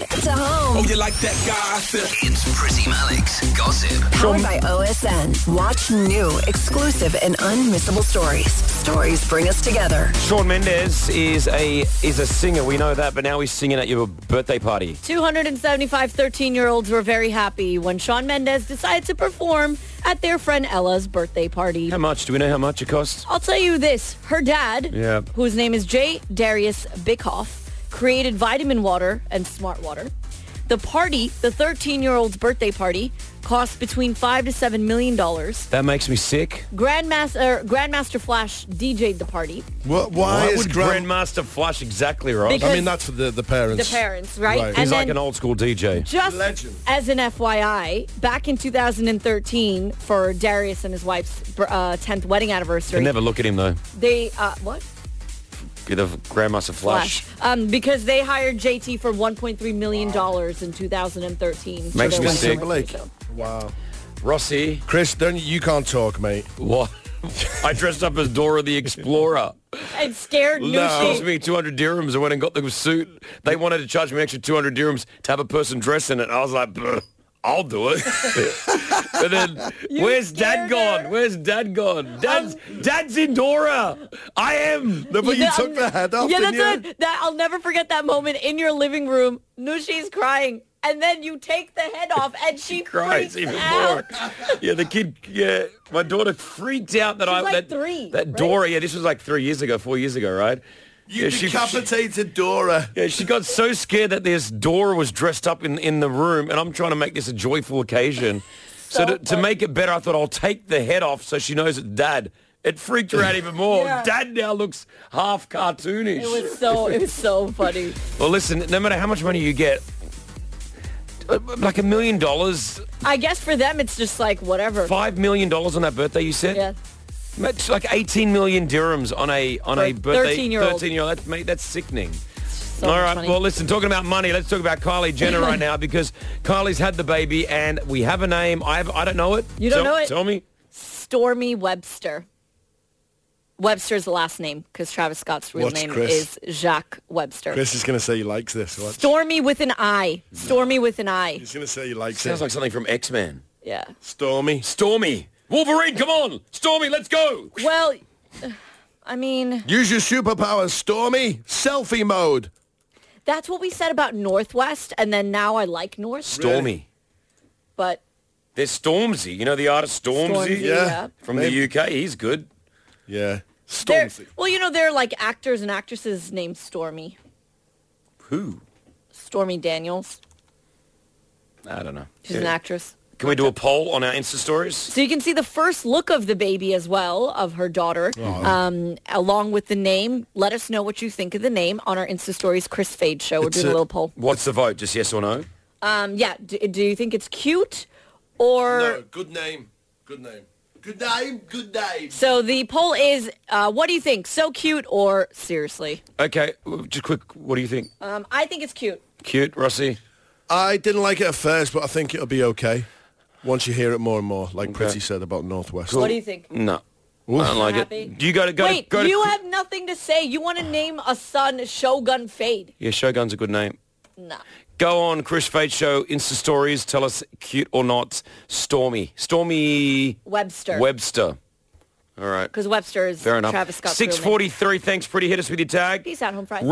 to home. Oh, you like that gossip? It's Pretty Malik's Gossip. Powered by OSN. Watch new, exclusive, and unmissable stories. Stories bring us together. Shawn Mendes is a singer, we know that, but now he's singing at your birthday party. 275 13-year-olds were very happy when Shawn Mendes decided to perform at their friend Ella's birthday party. How much? Do we know how much it costs? I'll tell you this. Her dad, Yeah. whose name is J. Darius Bickhoff, created vitamin water and smart water. The party, the 13-year-old's birthday party, cost between $5 to $7 million. That makes me sick. Grandmaster Flash DJ'd the party. Why is would Grandmaster Flash exactly right? Because- I mean, that's for the parents. The parents, right? Right. And He's like then an old school DJ. just Legend. as an FYI, back in 2013, for Darius and his wife's 10th wedding Can anniversary, never look at him though. they, what? Bit of Grandmaster Flash. Because they hired JT for $1.3 million in 2013. for Makes their me wedding sick. anniversary, Timberlake. so. Wow. Rossi, Chris, you can't talk, mate. what? I dressed up as Dora the Explorer. And scared It cost Nushi. me 200 dirhams. I went and got the suit. They wanted to charge me extra 200 dirhams to have a person dress in it. I was like, "Bleh, I'll do it." But then, where's Dad scared gone? her. Where's Dad gone? Dad's in Dora. I am. No, but you took the head off, Yeah, didn't that's you? it. I'll never forget that moment in your living room. Nushi's crying. And then you take the head off and she Cries freaks even out. more. Yeah, the kid. Yeah, my daughter freaked out that She's like 3, that right? Dora. Yeah, this was like 4 years ago, right? You Yeah, decapitated Dora. Yeah, she got so scared that this Dora was dressed up in the room, and I'm trying to make this a joyful occasion. So to make it better, I thought I'll take the head off so she knows it's Dad. It freaked her out even more. Yeah. Dad now looks half cartoonish. It was so funny. Well, listen, no matter how much money you get, like $1 million, I guess for them it's just like whatever. $5 million on that birthday, you said? Yeah. It's like 18 million dirhams on a birthday. 13-year-old. 13-year-old. That's sickening. So All much right, money. well, listen, talking about money, let's talk about Kylie Jenner right now because Kylie's had the baby and we have a name. I don't know it. You don't know it? Tell me. Stormy Webster. Webster's the last name because Travis Scott's real Watch name Chris. is Jacques Webster. Chris is going to say he likes this. Watch. Stormy with an I. Stormy with an I. He's going to say he likes Sounds it. like something from X-Men. Yeah. Stormy. Stormy. Wolverine, come on. Stormy, let's go. Well, I mean, Use your superpowers, Stormy. Selfie mode. that's what we said about Northwest, and then now I like North. Stormy. But There's Stormzy. You know the artist Stormzy? Stormzy, Yeah. yeah. From the UK. He's good. Yeah. They're, Stormzy. well, you know, there are like actors and actresses named Stormy. Who? Stormy Daniels. I don't know. She's an actress. Can we do a poll on our Insta stories? So you can see the first look of the baby as well, of her daughter, along with the name. Let us know what you think of the name on our Insta Stories Chris Fade Show. We're It's doing a a- little poll. What's the vote? Just yes or no? Yeah, do you think it's cute or... No, good name. Good name. Good name. Good name. So the poll is, what do you think? So cute or seriously? Okay, just quick, what do you think? I think it's cute. Cute, Rossi? I didn't like it at first, but I think it'll be okay once you hear it more and more, like Okay. Pretty said about Northwest. What do you think? No. I don't like Happy? it. Do you go to Wait, go to you have nothing to say. You want to name a son Shogun Fade? Yeah, Shogun's a good name. No. Go on, Chris Fade Show, Insta Stories. Tell us, cute or not, Stormy. Stormy Webster. Webster. All right. Because Webster is Fair enough. Travis Scott's real name. 6:43. Thanks, Pretty. Hit us with your tag. Peace out, home Friday.